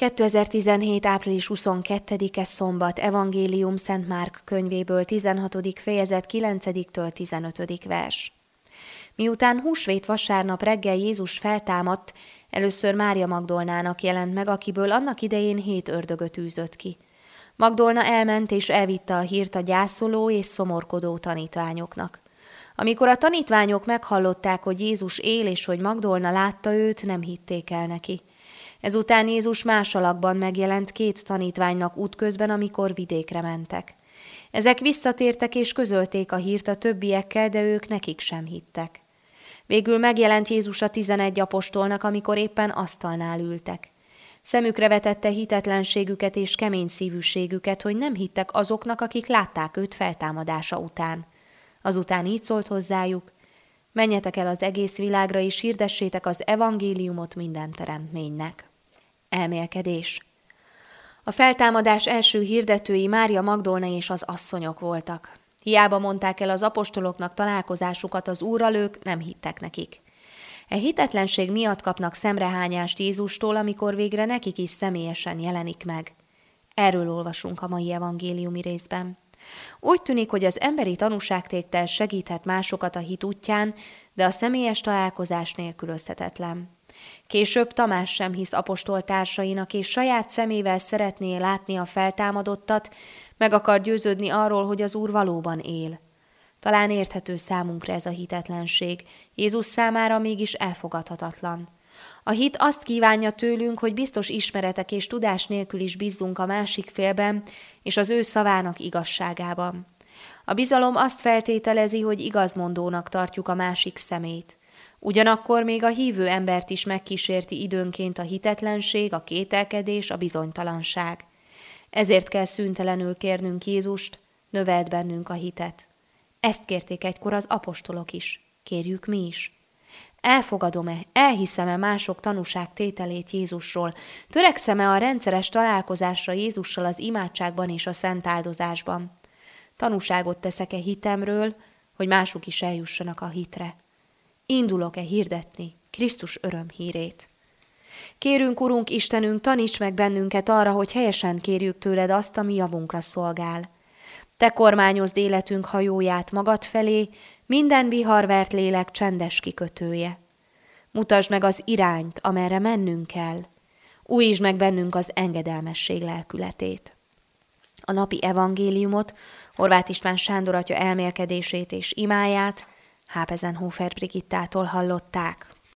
2017. április 22-e szombat, Evangélium Szent Márk könyvéből, 16. fejezet 9-től 15. vers. Miután húsvét vasárnap reggel Jézus feltámadt, először Mária Magdolnának jelent meg, akiből annak idején 7 ördögöt űzött ki. Magdolna elment és elvitte a hírt a gyászoló és szomorkodó tanítványoknak. Amikor a tanítványok meghallották, hogy Jézus él és hogy Magdolna látta őt, nem hitték el neki. Ezután Jézus más alakban megjelent 2 tanítványnak útközben, amikor vidékre mentek. Ezek visszatértek és közölték a hírt a többiekkel, de ők nekik sem hittek. Végül megjelent Jézus a 11 apostolnak, amikor éppen asztalnál ültek. Szemükre vetette hitetlenségüket és kemény szívűségüket, hogy nem hittek azoknak, akik látták őt feltámadása után. Azután így szólt hozzájuk: menjetek el az egész világra, és hirdessétek az evangéliumot minden teremtménynek. Elmélkedés. A feltámadás első hirdetői Mária Magdolna és az asszonyok voltak. Hiába mondták el az apostoloknak találkozásukat az Úrral, ők nem hittek nekik. E hitetlenség miatt kapnak szemrehányást Jézustól, amikor végre nekik is személyesen jelenik meg. Erről olvasunk a mai evangéliumi részben. Úgy tűnik, hogy az emberi tanúságtétel segíthet másokat a hit útján, de a személyes találkozás nélkülözhetetlen. Később Tamás sem hisz apostoltársainak, és saját szemével szeretné látni a feltámadottat, meg akar győződni arról, hogy az Úr valóban él. Talán érthető számunkra ez a hitetlenség, Jézus számára mégis elfogadhatatlan. A hit azt kívánja tőlünk, hogy biztos ismeretek és tudás nélkül is bízzunk a másik félben, és az ő szavának igazságában. A bizalom azt feltételezi, hogy igazmondónak tartjuk a másik szemét. Ugyanakkor még a hívő embert is megkísérti időnként a hitetlenség, a kételkedés, a bizonytalanság. Ezért kell szüntelenül kérnünk Jézust, növeld bennünk a hitet. Ezt kérték egykor az apostolok is. Kérjük mi is. Elfogadom-e, elhiszem-e mások tanúságtételét Jézusról? Törekszem-e a rendszeres találkozásra Jézussal az imádságban és a szent áldozásban? Tanúságot teszek-e hitemről, hogy mások is eljussanak a hitre? Indulok-e hirdetni Krisztus örömhírét? Kérünk, Urunk Istenünk, taníts meg bennünket arra, hogy helyesen kérjük tőled azt, ami javunkra szolgál. Te kormányozd életünk hajóját magad felé, minden viharvert lélek csendes kikötője. Mutasd meg az irányt, amerre mennünk kell. Újítsd meg bennünk az engedelmesség lelkületét. A napi evangéliumot, Horváth István Sándor atya elmélkedését és imáját Hápezenhofer Brigittától hallották.